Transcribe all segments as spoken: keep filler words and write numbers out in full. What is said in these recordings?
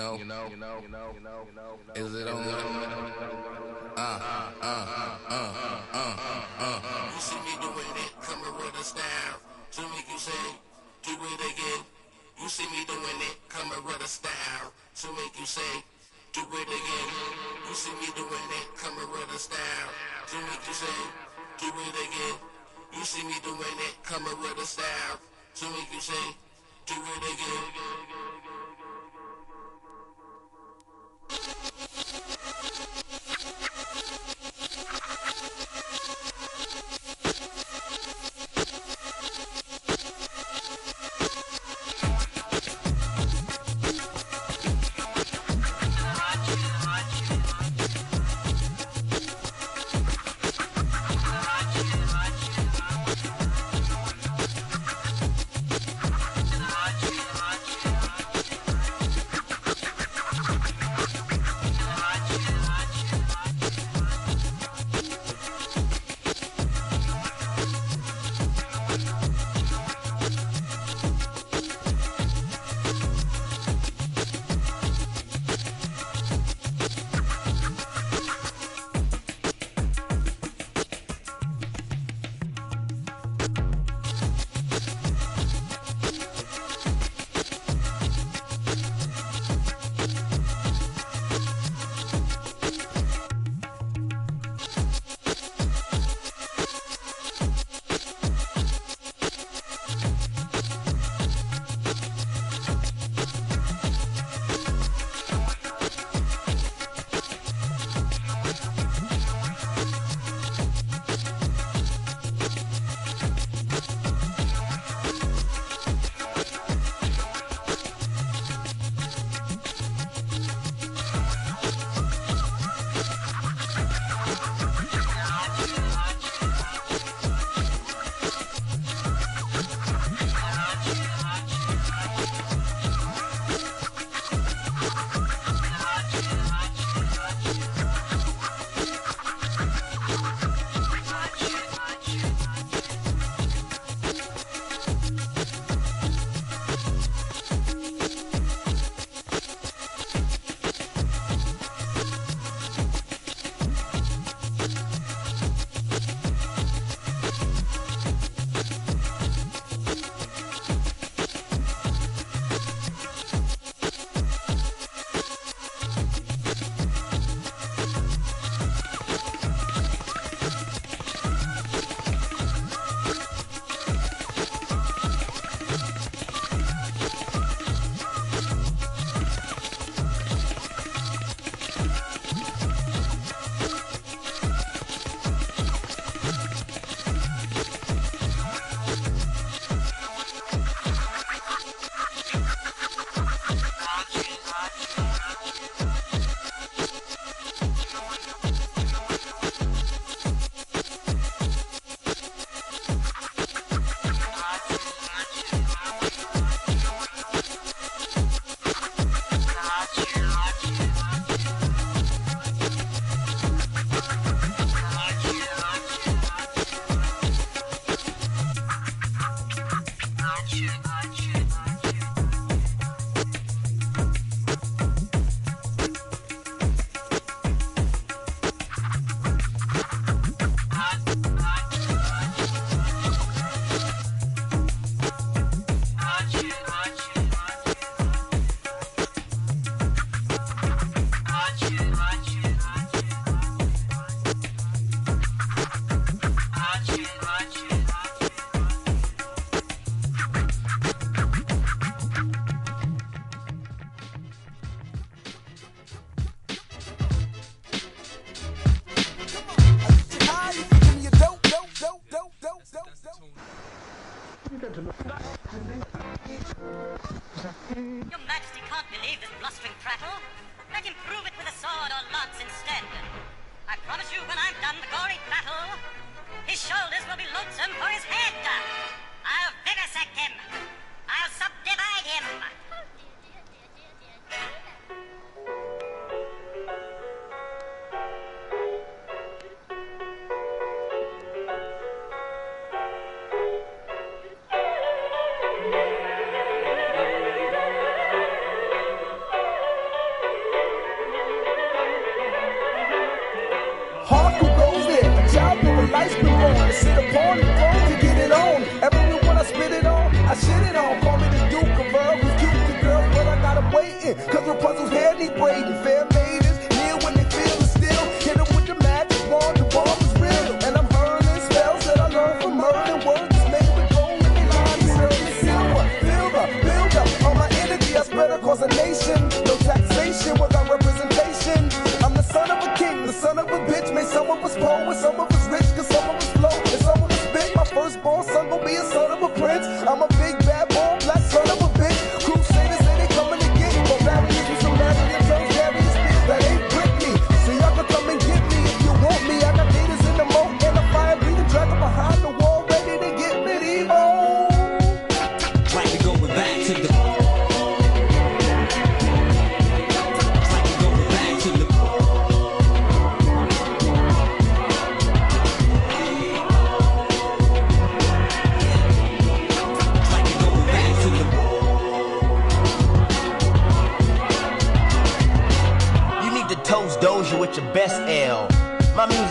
know, is it on? Uh, uh, uh, uh, uh, uh. You see me doing it, coming with a style to make you say, do it again. You see me doing it, coming with a style to make you say, do it again. You see me doing it, coming with a style to make you say, do it again. You see me doing it, coming with a style to make you say, do it again.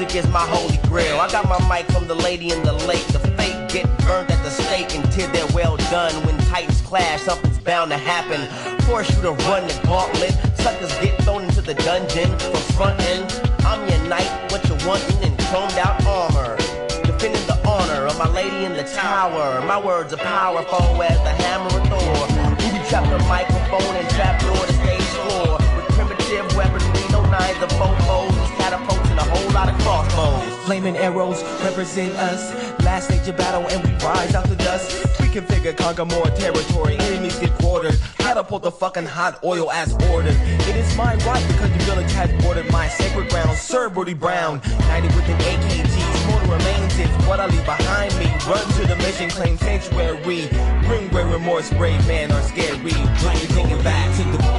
Music is my holy grail. I got my mic from the lady in the lake. The fake get burnt at the stake until they're well done. When titans clash, something's bound to happen. Force you to run the gauntlet. Suckers get thrown into the dungeon. From front end, I'm your knight. What you wantin' in chromed out armor. Defending the honor of my lady in the tower. My words are powerful as the hammer of Thor. Booby trap the microphone and trap door the stage floor. With primitive weaponry, no nines or fofos. Catapults and a whole lot of crossbows. Flaming arrows represent us. Last stage of battle and we rise out the dust. Reconfigure, conquer more territory. Enemies get quartered. Catapult the fucking hot oil as ordered. It is my right because the village has bordered my sacred ground. Sir Brody Brown, united with an A K G's. More remains is what I leave behind me. Run to the mission, claim sanctuary. Bring great remorse, brave man are scared. We like to take it back to the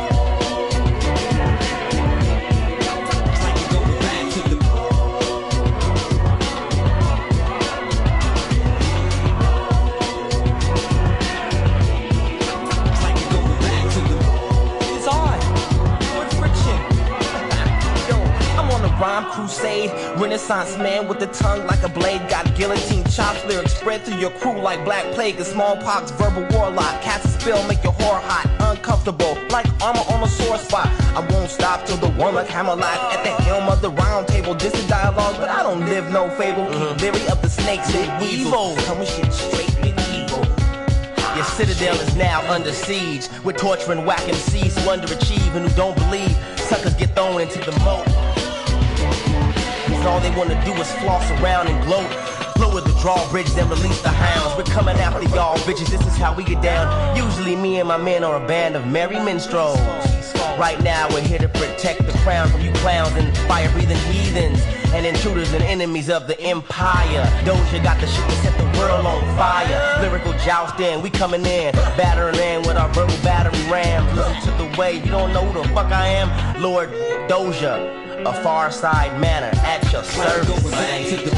rhyme crusade, renaissance man with the tongue like a blade. Got guillotine chops, lyrics spread through your crew like black plague and smallpox. Verbal warlock, cast a spell, make your whore hot, uncomfortable like armor on a sore spot. I won't stop till the one like Hammerlock at the helm of the round table. This is dialogue, but I don't live no fable. Keep leery of the snakes and weevils. Coming shit straight with evil. Your citadel is now under siege with torturing whack M Cs who underachieve and who don't believe. Suckers get thrown into the moat. All they wanna do is floss around and gloat. Lower the drawbridge, then release the hounds. We're coming after y'all, bitches, this is how we get down. Usually me and my men are a band of merry minstrels. Right now we're here to protect the crown from you clowns and fire-breathing heathens and intruders and enemies of the empire. Doja got the shit to set the world on fire. Lyrical jousting, we coming in, battering in with our verbal battery ram. Listen to the way, you don't know who the fuck I am? Lord Doja. A far side manner at your service.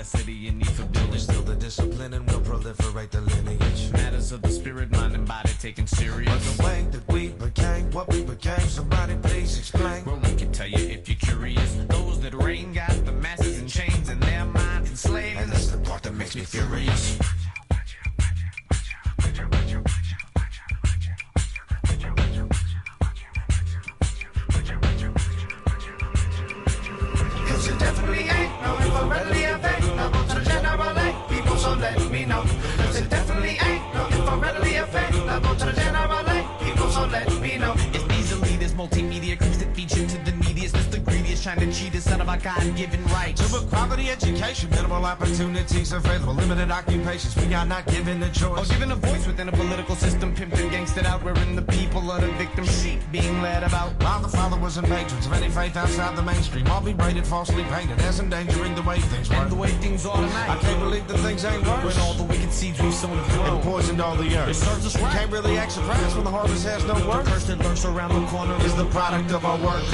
necessity and need for building. Instill the discipline and will proliferate the lineage. Matters of the spirit, mind and body taken serious. But the way that we became what we became, somebody please explain. Well, we can tell you if you're curious. Those that reign got the masses in chains and their minds enslaved. And that's the part that makes me furious. Cause it definitely ain't no info readily available to the general people, so let me know. Cause it definitely ain't no info readily available to the general people, so let me know. It's easily this multimedia creeps that feature to the neediest. It's the greediest trying to cheat us out of our God-given rights. To a quality education, minimal opportunities available, limited occupations, we are not given a choice. Or given a voice within a political system, pimped and gangsted out, wherein the people are the victim sheep being led about. While the followers and patrons of any faith outside the mainstream all be rated falsely painted as endangering the way things work. And the way things are tonight. I can't believe that things ain't worse. When all the wicked seeds we've sown have grown. And poisoned all the earth. It serves us right. Can't really act surprised when the harvest has no work. The curse that lurks around the corner is the product of our work.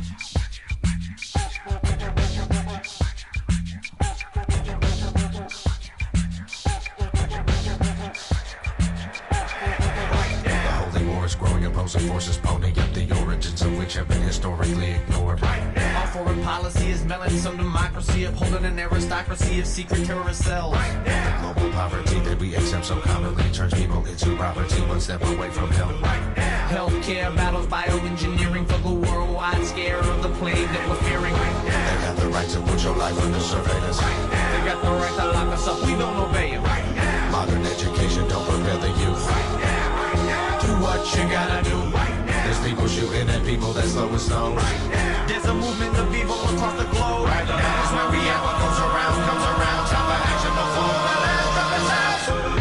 Growing opposing forces pony up the origins of which have been historically ignored. Our foreign policy is melon some democracy, upholding an aristocracy of secret terrorist cells. The global poverty that we accept so commonly turns people into property one step away from hell. Healthcare battles, bioengineering for the worldwide scare of the plague that we're fearing. They have the right to put your life under surveillance. They got the right to lock us up, we don't obey them. Modern education don't prepare the youth. Do what you gotta do. There's people shooting at people that slow as stones. There's a movement of evil across the globe. Right now is where we at. What goes around comes around. Time for action before the last drop is out.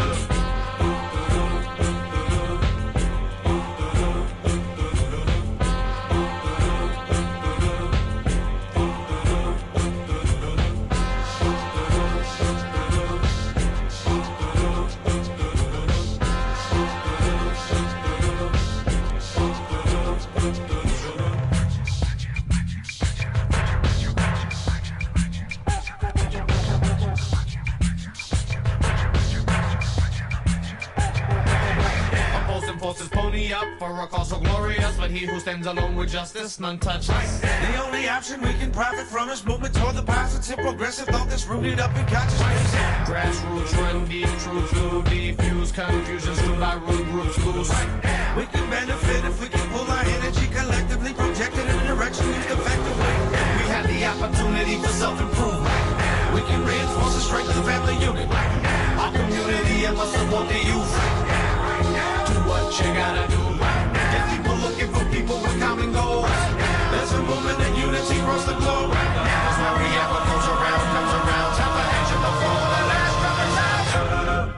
Forces pony up for a cause so glorious, but he who stands alone with justice, none touch us. The only option we can profit from is movement toward the positive, progressive thought that's rooted up in consciousness. Grassroots run deep, truths will defuse confusions through by root groups loose. We can benefit if we can pull our energy collectively, project it in a direction used effectively. We have the opportunity for self-improvement. We can reinforce the strength of the family unit. Our community and must support the youth. What you gotta do. Get people looking for people with common goals. There's a movement and unity across the globe. That's where we at. What goes around comes around. Time for action before the last drop is out.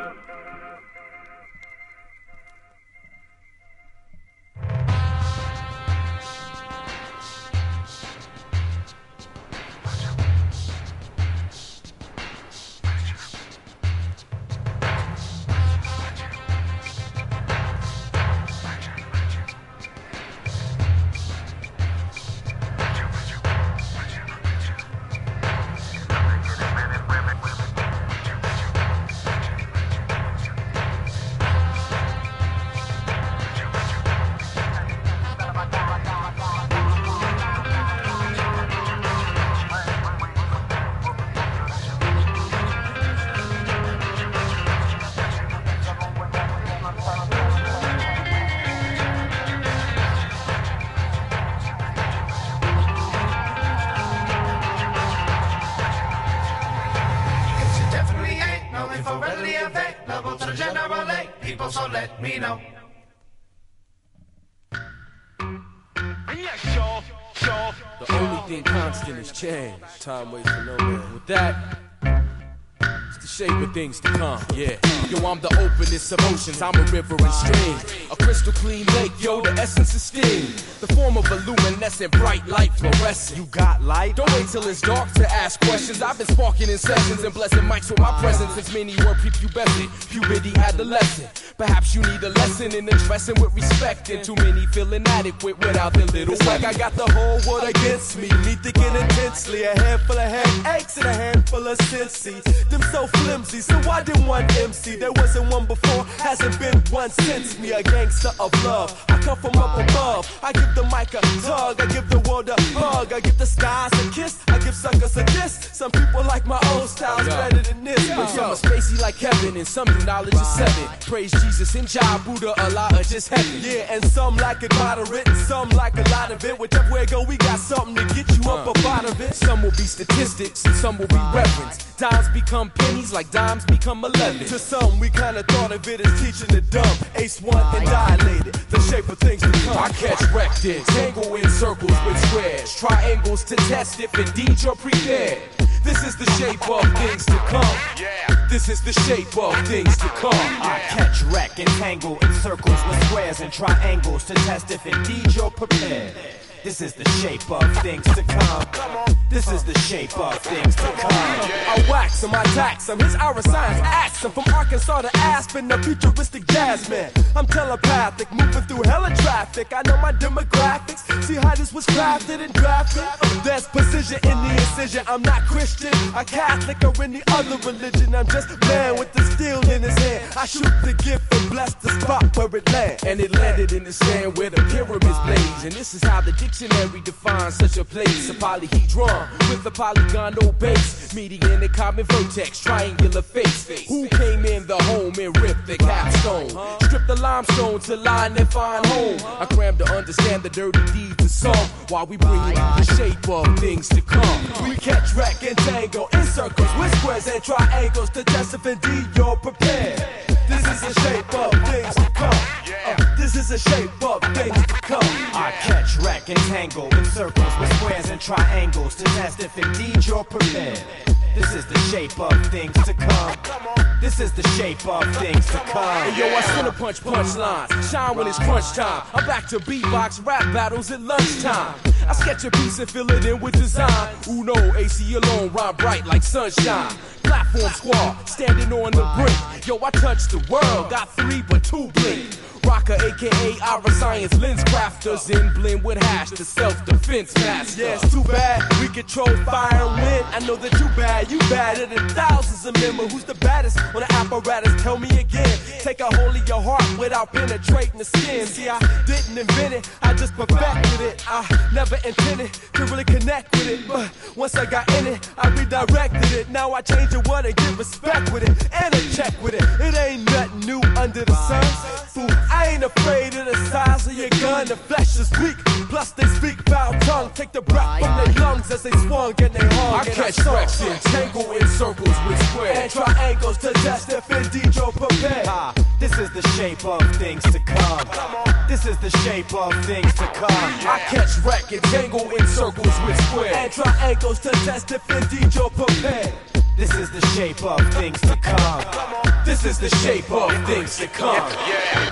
People, so let me know. The only thing constant is change. Time waits for no man. With that, it's the shape of things to come, yeah. Yo, I'm the openest of oceans, I'm a river and stream. A crystal clean lake, yo, the essence is steam. The form of a luminescent, bright light fluorescent. You got light? Don't wait till it's dark to ask questions. I've been sparking in sessions and blessing mics with my presence. Since many were prepubescent, puberty adolescent. Perhaps you need a lesson in addressing with respect. And too many feel inadequate without their little. It's like I got the whole world against me. Me thinking intensely, a head full of headaches and a hand people of Cincy. Them so flimsy, so why didn't one M C? There wasn't one before, hasn't been one since me. A gangster of love, I come from up above. I give the mic a tug, I give the world a hug, I give the skies a kiss, I give suckers a diss. Some people like my old style's better than this. But some are spacey like Kevin, and some do knowledge is seven. Praise Jesus and Jah, Buddha, Allah, or just heaven. Yeah, and some like it moderate, and some like a lot of it. Whichever way it go, we got something to get you up up out of it. Some will be statistics, and some will be reverence. Dimes become pennies like dimes become eleven. To some, we kinda thought of it as teaching the dumb. Ace one and dilated, the shape of things to come. I catch wrecked in, tangle in circles with squares, triangles to test if indeed you're prepared. This is the shape of things to come. This is the shape of things to come. I catch, wreck, and tangle in circles with squares and triangles to test if indeed you're prepared. This is the shape of things to come. This is the shape of things to come. I wax him, I tax him, his aura science acts him. From Arkansas to Aspen, the futuristic jazz man. I'm telepathic, moving through hella traffic. I know my demographics, see how this was crafted and drafted. There's precision in the incision. I'm not Christian, a Catholic, or any other religion. I'm just man with the steel in his hand. I shoot the gift and bless the spot where it lands. And it landed in the sand where the pyramids blaze. And this is how the dictionary defines such a place. A polyhedron with a polygonal base, meeting in a common vertex, triangular face. Who came in the home and ripped the capstone? Stripped the limestone to line their fine home. I crammed to understand the dirty deeds of some, while we bring you the shape of things to come. We catch, wreck, and tangle in circles with squares and triangles to test if indeed you're prepared. This is the shape of things to come. Uh, this is the shape of things to come. I catch, wreck, and tangle in circles with squares and triangles to test if indeed you're prepared. This is the shape of things to come. This is the shape of things to come. Hey, yo, I center punch punchlines, shine when it's crunch time. I'm back to beatbox rap battles at lunchtime. I sketch a piece and fill it in with design. Uno, A C alone, rhyme bright like sunshine. Platform squad, standing on the brink. Yo, I touch the world, got three but two blink. Rocker, aka Ira Science lens crafters, in blend with hash, the self-defense master. Yeah, it's too bad we control fire and wind. I know that you bad, you badder than thousands of men. But who's the baddest on the apparatus? Tell me again. Take a hold of your heart without penetrating the skin. See, I didn't invent it, I just perfected it. I never intended to really connect with it, but once I got in it, I redirected it. Now I change the word and give respect with it, and a check with it. It ain't nothing new under the sun. Fool, I ain't afraid of the size of your gun. The flesh is weak, plus they speak foul tongue. Take the breath from their lungs as they swung and they hung. I catch wrecks and tangle in circles with squares and triangles to test if indeed you're prepared. Ah, this is the shape of things to come. This is the shape of things to come. I catch wreck and tangle in circles with squares and triangles to test if indeed you're prepared. This is the shape of things to come. This is the shape of things to come. Yeah.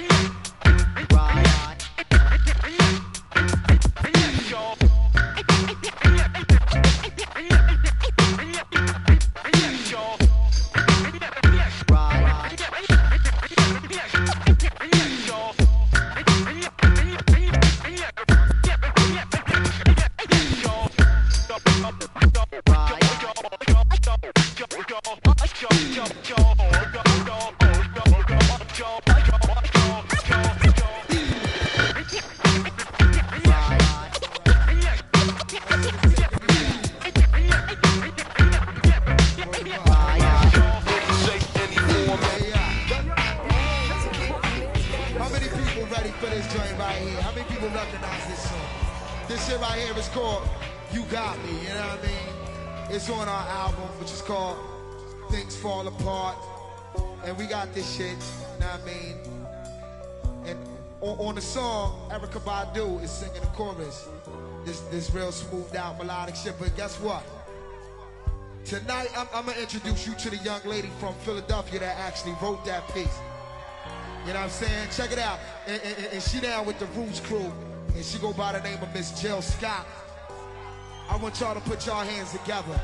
This shit, you know what I mean? And on, on the song, Erykah Badu is singing the chorus. This this real smoothed out melodic shit, but guess what? Tonight, I'm, I'm gonna introduce you to the young lady from Philadelphia that actually wrote that piece. You know what I'm saying? Check it out. And, and, and she down with the Roots crew, and she go by the name of Miss Jill Scott. I want y'all to put y'all hands together.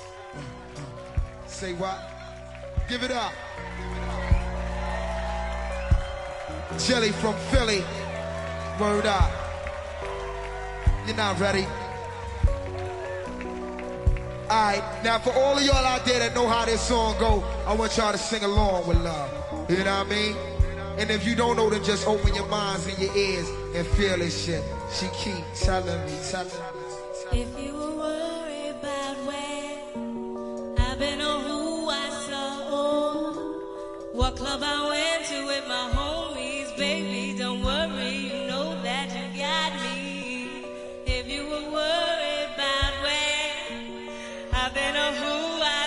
Say what? Give it up. Jelly from Philly, word up. You're not ready. Alright, now for all of y'all out there that know how this song go, I want y'all to sing along with love. You know what I mean? And if you don't know, then just open your minds and your ears and feel this shit. She keep telling me, telling me. If you were worried about where I've been or who I saw, what club I went to with my homies, baby, don't worry, you know that you got me. If you were worried about where I've been or who I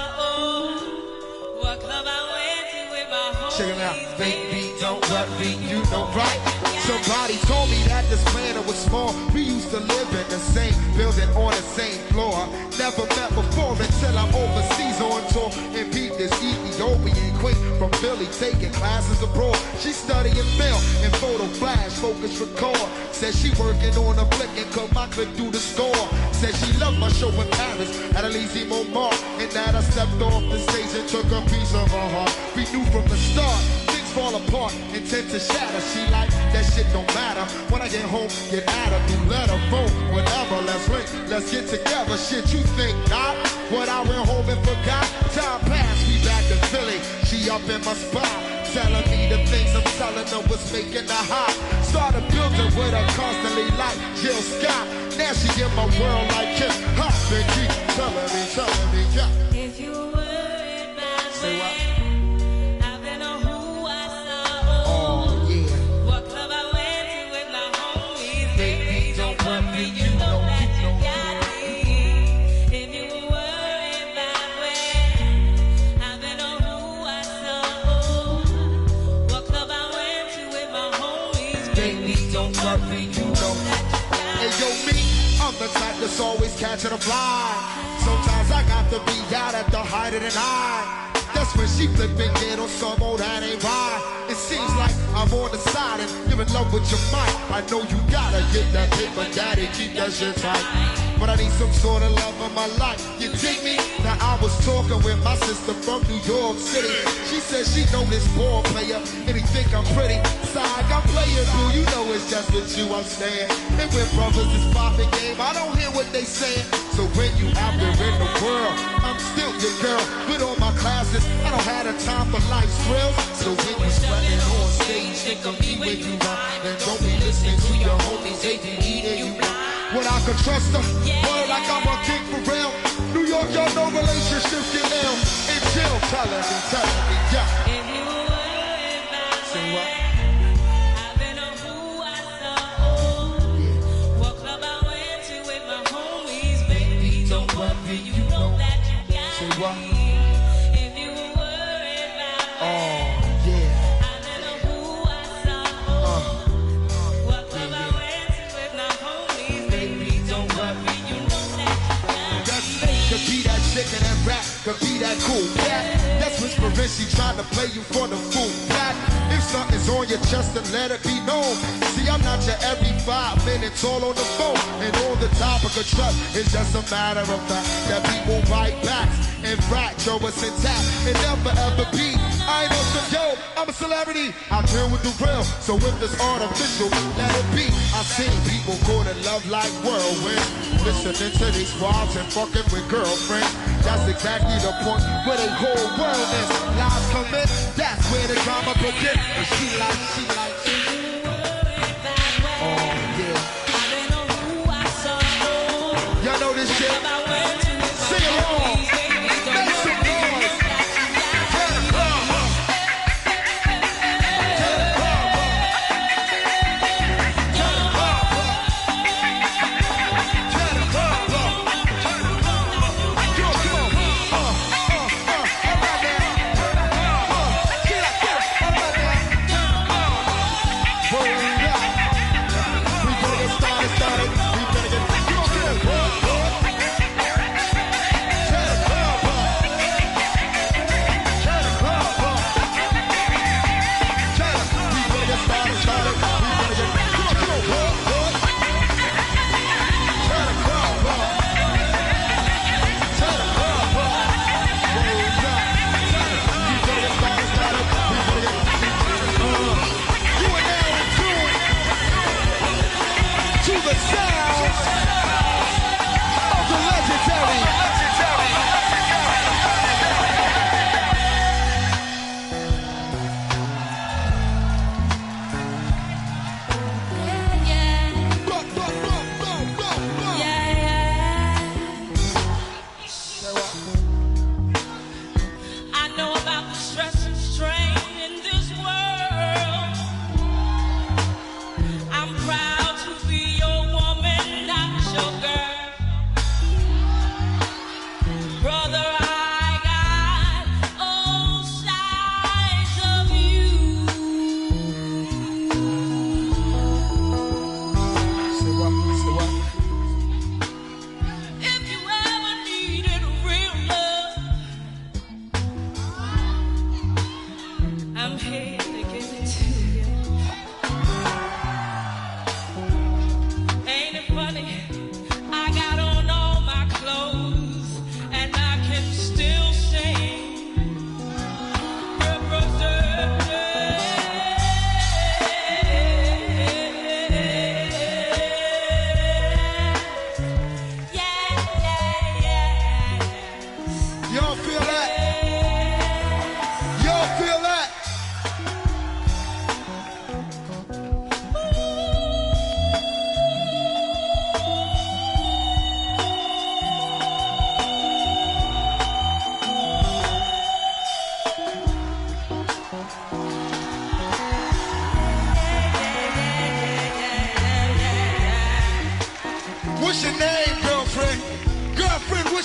saw, what club I went to with my homies, check it out, baby, don't worry, you know right. Somebody told me that this planet was small. We used to live in the same building on the same floor. Never met before until I'm overseas on tour and beat this Ethiopian queen from Philly taking classes abroad. She studying film and photo flash, focus record. Said she working on a flick and cut my clip through the score. Said she loved my show in Paris at Elysee Montmartre, and that I stepped off the stage and took a piece of her heart. We knew from the start things fall apart and tend to shatter. She like that shit don't matter. When I get home, get at her through letter, phone, whatever. Let's link, let's get together. Shit, you think not? What I went home and forgot? Time passed, we back to Philly. She up in my spot, telling me the things I'm telling her was making her hot. Started building with her constantly like Jill Scott. Now she in my world like Kim. Hop and keep telling me, telling me, yeah. If you were worried about say what? I've been or who I saw, oh yeah. What club I went to with my homies, baby, don't worry, you know that you got me. If you were worried about where I've been or who I saw, what club I went to with my homies, baby, don't worry, you know that you got me. Hey yo, me, I'm the type that's always catching a fly. Sometimes I got to be out at the height of the night. That's when she flip and get on some old that ain't right. It seems like I'm on the side and you're in love with your mic. I know you gotta get that paper, daddy, keep that shit tight. But I need some sort of love in my life. You dig me? Now I was talking with my sister from New York City. She said she know this ball player and he think I'm pretty. Side, I'm playing boo, you know it's just with you I'm staying. And when brothers is popping game, I don't hear what they saying. So when you out there in the world, I'm still your girl. With all my classes, I don't have the time for life's thrills. So when you sweating on stage, think of me when you rhyme. And don't be listening to your homies, they can eat it, you rhyme. When I can trust her, word like I'm a king for real. New York, y'all know relationships get ill. And Jill telling me, telling me, yeah. If you were worried about say what? I've been or who I saw, what club I went to with my homies, baby, don't worry, you know that you got say what? me. If you were worried about oh yeah, I've been or who I saw, uh, what club I went to with my homies, baby, don't worry, you know that you got that me. snake could be that chick and that rap, could be that cool cat. That's whispering, she trying to play you for the fool cat. If something's on your chest, then let it be known. See, I'm not your every five minutes all on the phone. And on the topic of trust, it's just a matter of fact that people write back and fracture us intact and never ever be. I ain't no some yo, I'm a celebrity. I deal with the real, so if it's artificial, let it be. I've seen people go to love like whirlwind, listening to these squads and fucking with girlfriends. That's exactly the point where they whole world is. Lies come in, that's where the drama begins. And she like, she like, oh yeah. Y'all know this shit? Sing along. Make some noise. Turn the club up. Turn the club up. Turn the club up. Turn the club up. Turn the club up. Yo, come on. Uh, uh, uh. All right now. Uh, get up, get up. All right now.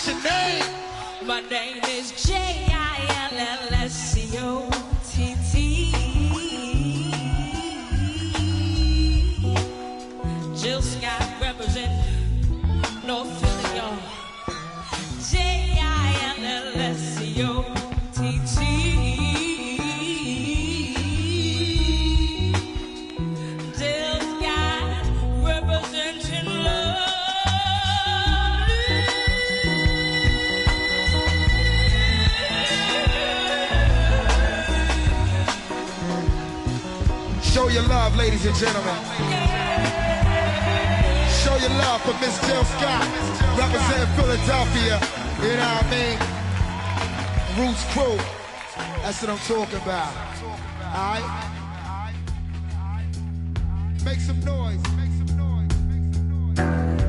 What's your name? My name is J I L L S C O T T. Jill Scott represent North Philly, y'all. J I L L S C O T T. Jill Scott representing love. Show your love, ladies and gentlemen. Show your love for Miss Jill Scott, representing Philadelphia. You know what I mean? Roots Crew. That's what I'm talking about. All right? Make some noise. Make some noise. Make some noise.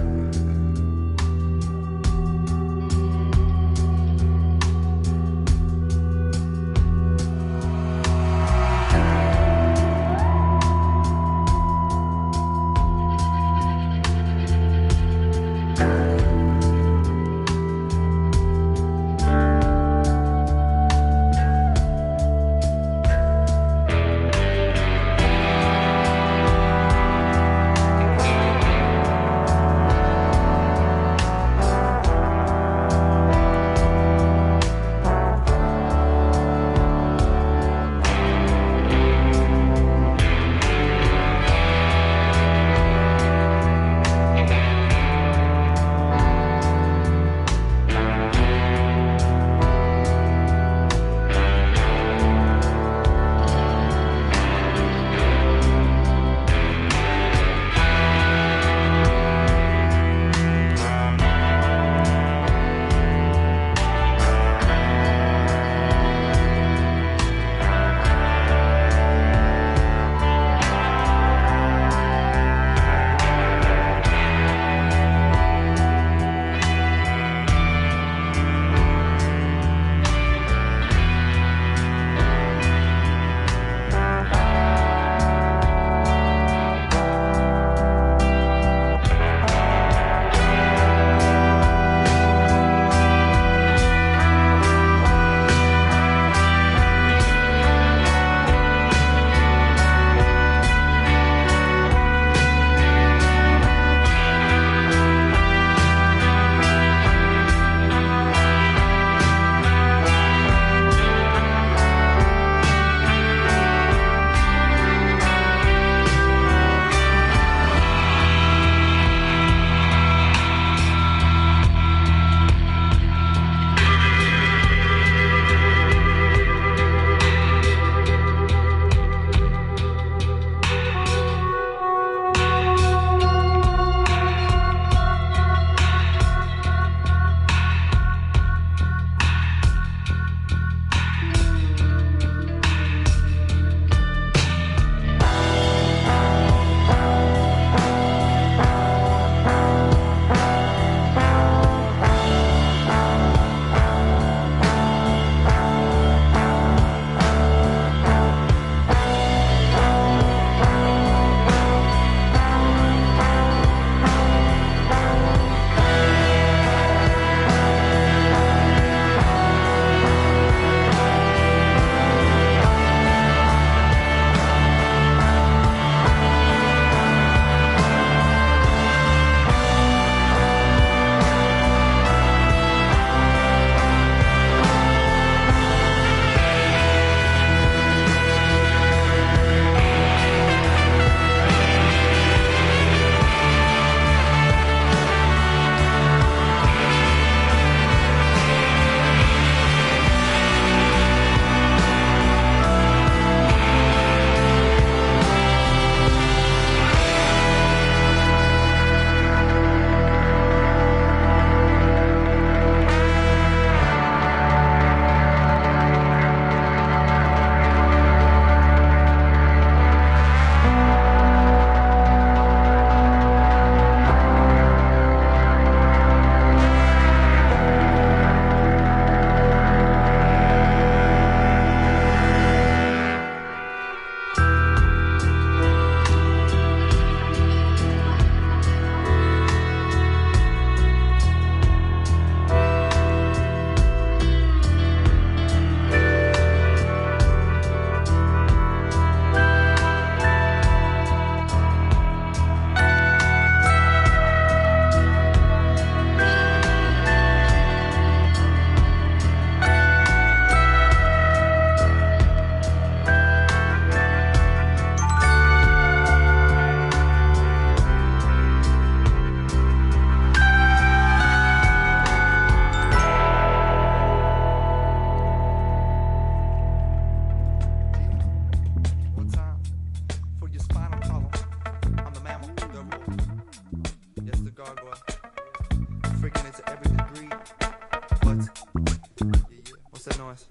What's that noise?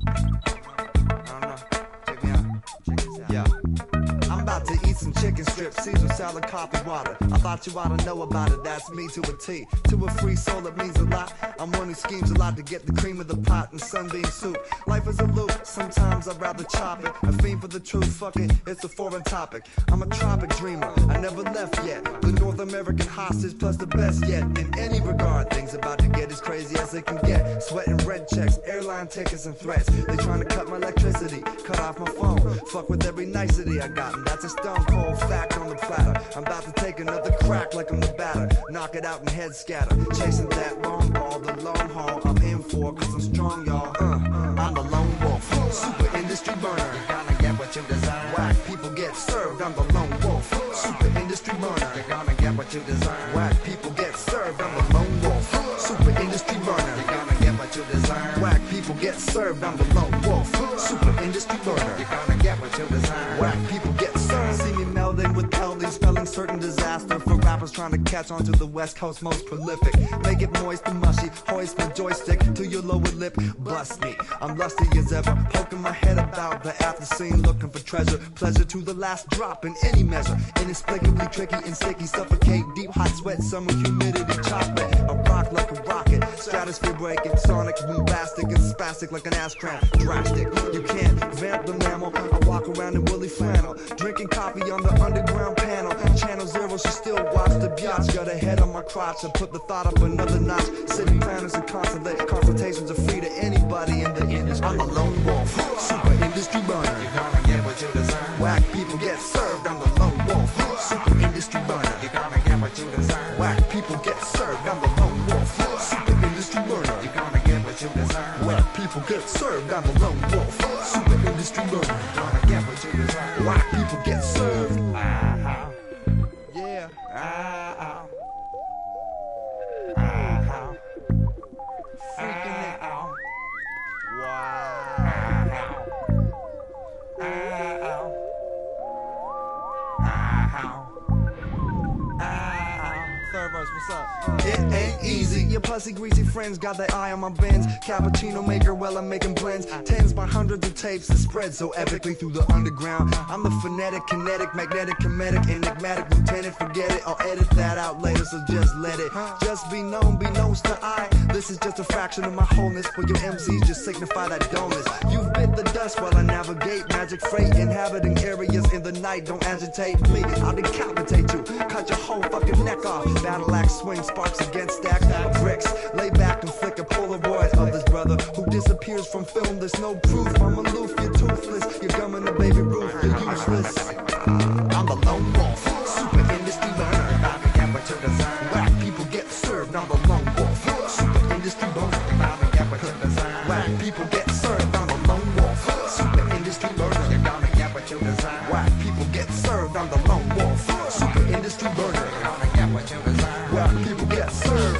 I don't know. Check me out. Check this out. Yeah. I'm about to eat some chicken strips, Caesar salad, coffee, water. I thought you ought to know about it, that's me to a T. To a free soul, it means a lot. I'm one who schemes a lot to get the cream of the pot and sunbeam soup. Life is a loop, sometimes I'd rather chop it. A fiend for the truth, fuck it, it's a foreign topic. I'm a tropic dreamer, I never left yet. The North American hostage plus the best yet. In any regard, things about to get as crazy as they can get. Sweating red checks, airline tickets and threats. They trying to cut my electricity, cut off my phone. Fuck with every nicety I got, and that's a stone cold fact on the platter. I'm about to take another crack like I'm the batter. Knock it out and head scatter. Chasing that long ball, the long haul I'm in for, cause I'm strong, y'all. Uh, uh, I'm the lone wolf, super industry burner. You're gonna get what you deserve. Whack people get served, I'm the lone wolf, super industry burner. You're gonna get what you deserve. Whack people get served, I'm the lone wolf, super industry burner. You're gonna get what you deserve. Whack people get served, I'm the lone wolf, super industry burner. You're gonna get what you deserve. Whack people get served. See me melding with Elding, spelling certain disaster for rappers trying to catch on to the West Coast most prolific. Make it moist and mushy, hoist my joystick to your lower lip, bust me. I'm lusty as ever, poking my head about the after scene, looking for treasure. Pleasure to the last drop in any measure. Inexplicably tricky and sticky, suffocate, deep hot sweat, summer humidity, chocolate. I rock like a rocket, stratosphere breaking, sonic, bombastic and spastic like an ass cramp. Drastic, you can't vamp the mammal. I walk around in woolly flannel, drinking coffee on the underground panel. Channel zero, she still watch the biatch. Got a head on my crotch, I put the thought up another notch. City planners and consulate, consultations are free to anybody in the industry. I'm a lone wolf, super industry burner. You're gonna get what you deserve. Whack people get served, I'm the lone wolf, super industry burner. You're gonna get what you deserve. Whack people get served, I'm the lone wolf, super industry burner. You're gonna get what you deserve. Whack people get served, I'm the lone wolf, super industry burner. You're gonna get what you deserve. Whack people get served. Ah, yeah. Ah, ah, freaking out. Wow. Ow. Third verse, what's up? It ain't easy. Your pussy greasy friends got their eye on my bends. Cappuccino maker while I'm making blends. Tens by hundreds of tapes that spread so epically through the underground. I'm the phonetic, kinetic, magnetic, comedic, enigmatic lieutenant. Forget it, I'll edit that out later, so just let it. Just be known, be known to I. This is just a fraction of my wholeness. For your M Cs, just signify that dullness. You've bit the dust while I navigate magic freight. Inhabiting areas in the night, don't agitate me. I'll decapitate you, cut your whole fucking neck off. Battle axe swing, sparks against stacked bricks. Lay back and flick a Polaroid of this brother who disappears from film. There's no proof, I'm aloof, you're toothless. You're gumming a baby roof, you're useless. I'm the lone wolf, super industry burner. About to get what you deserve. Whack people get served, I'm the lone wolf, super industry burner. About to get what you deserve. Whack people get served, I'm the lone wolf, super industry burner. You're gonna get what you deserve. Whack people get served, I'm the lone wolf, super industry burner. You're gonna get what you deserve. Whack people get served.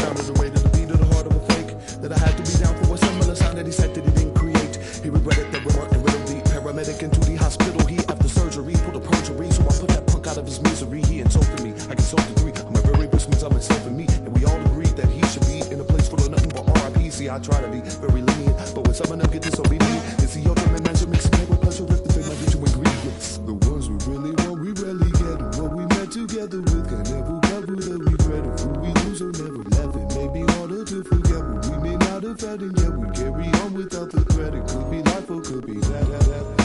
sounded the way to the beat of the heart of a fake. That I had to be down for a similar sound that he said that he didn't create. He regretted that we weren't the real deep paramedic into the hospital. He after surgery pulled a perjury, so I put that punk out of his misery. He insulted me, I consulted three. I'm a very best means I'm myself and me, and we all agreed that he should be in a place full of nothing but R I P. See, I try to be very lenient, but when some of them get disobedient, it's the ultimate measure mixing paper with pleasure if the thing might get you ingredients. The ones we really want, we rarely get. What we met together with can never cover that we read. Who we lose or never left. It may be harder to forget what we may not have had, and yet we carry on without the credit. Could be life or could be that, that, that.